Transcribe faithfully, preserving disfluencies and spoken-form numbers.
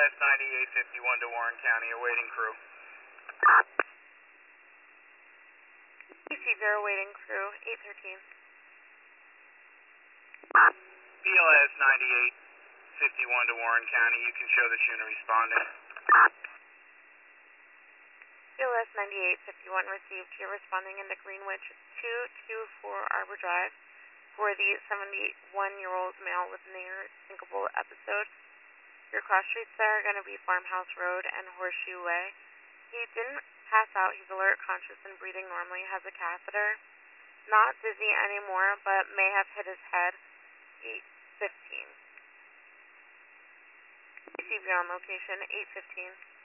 S ninety-eight fifty-one to Warren County, awaiting crew. B C zero waiting crew, eight thirteen. P L S ninety-eight fifty-one to Warren County, you can show the schooner responding. P L S ninety-eight fifty-one received. You're responding into Greenwich two two four Arbor Drive for the seventy-one-year-old male with near syncopal episode. Your cross streets there are going to be Farmhouse Road and Horseshoe Way. He didn't pass out. He's alert, conscious, and breathing normally. Has a catheter. Not dizzy anymore, but may have hit his head. eight fifteen. B C B on location, eight fifteen.